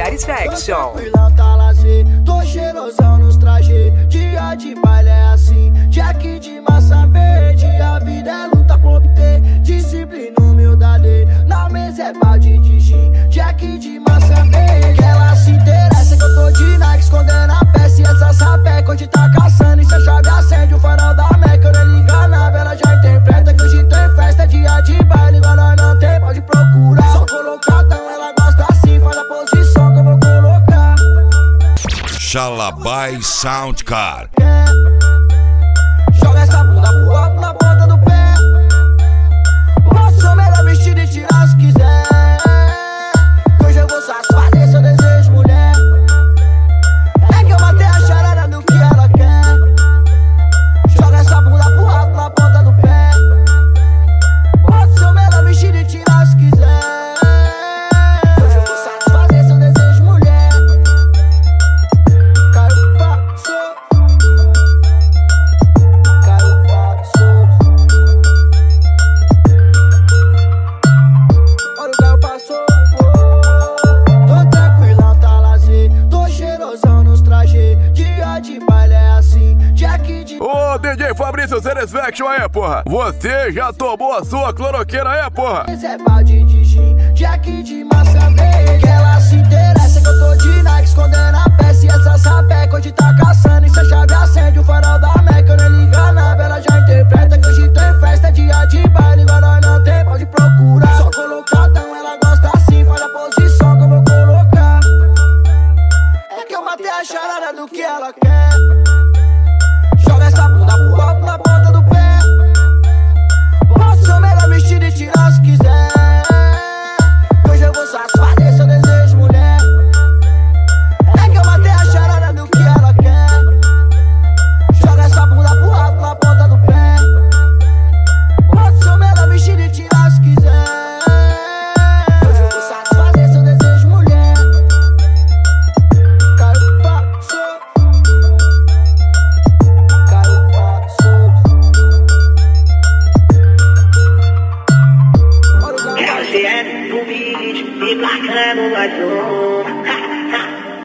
Satisfaction. Tranquilão, tá lazer, tô cheirosão nos trajes. Dia de baile é assim, Jack de massa verde. A vida é luta pra obter disciplina, humildade. Na mesa é balde de gin, Jack de massa verde. Que ela se interessa que eu tô de Nike, escondendo a peça. E essa sapeca hoje tá caçando, e se a chave acende o farol da Meca. Eu nem liga nada, ela já interpreta que hoje tem festa. Dia de baile, igual nós não tem, pode procurar. Só colocadão, ela gosta assim, faz a posição que eu vou colocar. Xalabai Soundcar. Joga essa bunda pro alto na ponta do pé. Posso ser melhor vestido e tirar se quiser. Que hoje eu vou satisfazer seu desejo, mulher. É que eu matei a charada do que ela quer. Joga essa bunda pro alto na ponta do pé. Posso ser melhor vestido e tirar se quiser. Que hoje eu vou satisfazer seu desejo, mulher. Caiu, passou. Caiu, passou. Olha o carro passou. Tô tranquilão, tá lazer. Tô cheirosão nos trajes. Dia de baile é assim, Jack de... Ô, DJ Fabrício Satisfaction aí, porra. Você já tomou a sua cloroquina aí, porra? Esse é balde de gin, Jack de